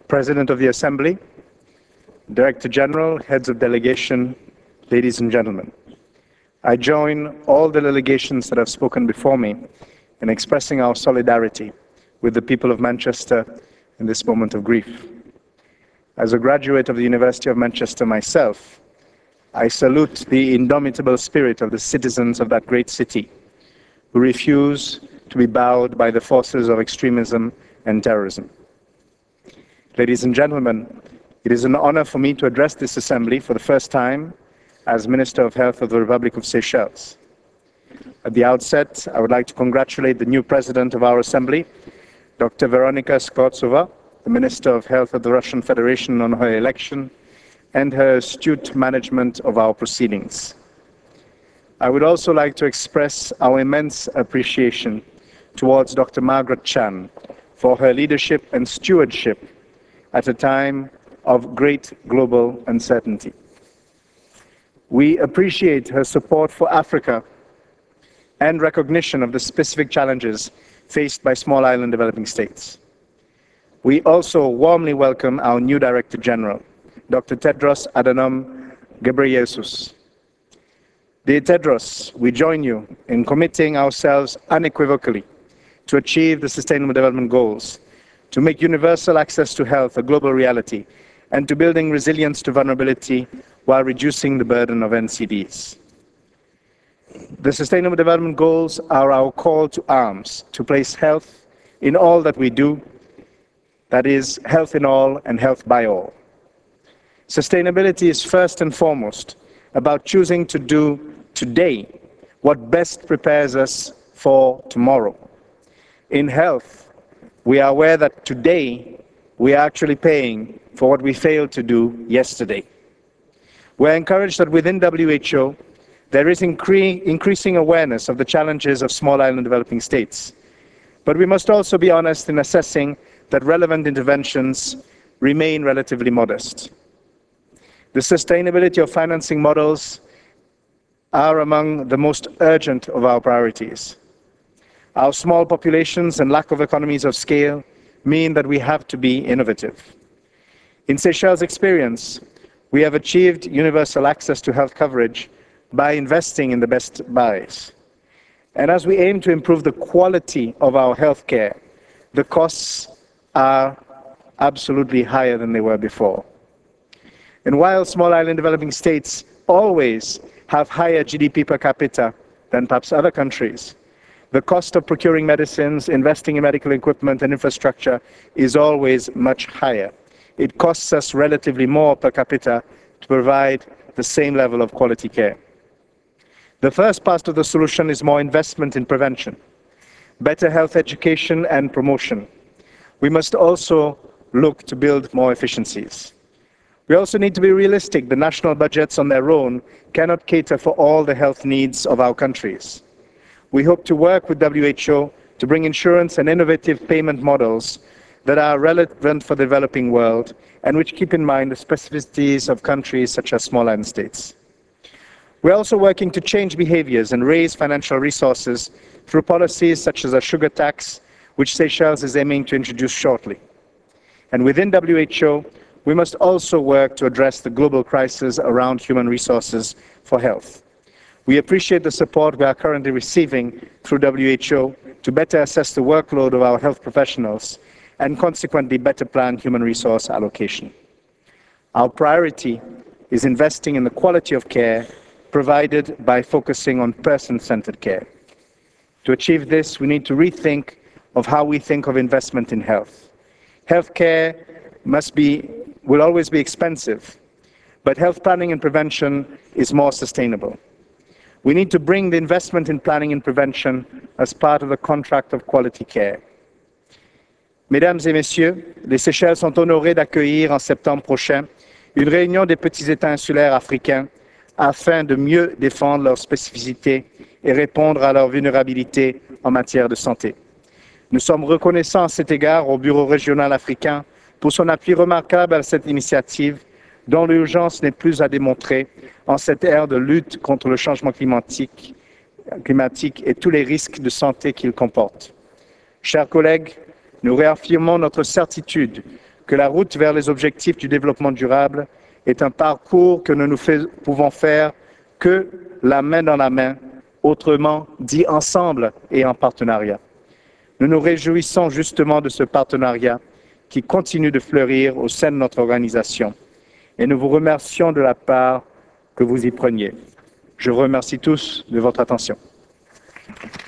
President of the Assembly, Director General, Heads of Delegation, ladies and gentlemen. I join all the delegations that have spoken before me in expressing our solidarity with the people of Manchester in this moment of grief. As a graduate of the University of Manchester myself, I salute the indomitable spirit of the citizens of that great city who refuse to be bowed by the forces of extremism and terrorism. Ladies and gentlemen, it is an honor for me to address this assembly for the first time as Minister of Health of the Republic of Seychelles. At the outset, I would like to congratulate the new President of our Assembly, Dr. Veronika Skvortsova, the Minister of Health of the Russian Federation, on her election and her astute management of our proceedings. I would also like to express our immense appreciation towards Dr. Margaret Chan for her leadership and stewardship at a time of great global uncertainty. We appreciate her support for Africa and recognition of the specific challenges faced by small island developing states. We also warmly welcome our new Director General, Dr. Tedros Adhanom Ghebreyesus. Dear Tedros, we join you in committing ourselves unequivocally to achieve the Sustainable Development Goals, to make universal access to health a global reality, and to building resilience to vulnerability while reducing the burden of NCDs. The Sustainable Development Goals are our call to arms to place health in all that we do, that is, health in all and health by all. Sustainability is first and foremost about choosing to do today what best prepares us for tomorrow. In health, we are aware that today we are actually paying for what we failed to do yesterday. We're encouraged that within WHO, there is increasing awareness of the challenges of small island developing states. But we must also be honest in assessing that relevant interventions remain relatively modest. The sustainability of financing models are among the most urgent of our priorities. Our small populations and lack of economies of scale mean that we have to be innovative. In Seychelles' experience, we have achieved universal access to health coverage by investing in the best buys. And as we aim to improve the quality of our health care, the costs are absolutely higher than they were before. And while small island developing states always have higher GDP per capita than perhaps other countries, the cost of procuring medicines, investing in medical equipment and infrastructure is always much higher. It costs us relatively more per capita to provide the same level of quality care. The first part of the solution is more investment in prevention, better health education and promotion. We must also look to build more efficiencies. We also need to be realistic. The national budgets on their own cannot cater for all the health needs of our countries. We hope to work with WHO to bring insurance and innovative payment models that are relevant for the developing world and which keep in mind the specificities of countries such as small island states. We're also working to change behaviors and raise financial resources through policies such as a sugar tax, which Seychelles is aiming to introduce shortly. And within WHO, we must also work to address the global crisis around human resources for health. We appreciate the support we are currently receiving through WHO to better assess the workload of our health professionals and consequently better plan human resource allocation. Our priority is investing in the quality of care provided by focusing on person-centered care. To achieve this, we need to rethink of how we think of investment in health. Healthcare will always be expensive, but health planning and prevention is more sustainable. We need to bring the investment in planning and prevention as part of the contract of quality care. Mesdames et Messieurs, les Seychelles sont honorées d'accueillir en septembre prochain une réunion des petits États insulaires africains afin de mieux défendre leurs spécificités et répondre à leur vulnérabilité en matière de santé. Nous sommes reconnaissants à cet égard au Bureau régional africain pour son appui remarquable à cette initiative dont l'urgence n'est plus à démontrer en cette ère de lutte contre le changement climatique et tous les risques de santé qu'il comporte. Chers collègues, nous réaffirmons notre certitude que la route vers les objectifs du développement durable est un parcours que nous pouvons faire que la main dans la main, autrement dit ensemble et en partenariat. Nous nous réjouissons justement de ce partenariat qui continue de fleurir au sein de notre organisation et nous vous remercions de la part que vous y preniez. Je vous remercie tous de votre attention.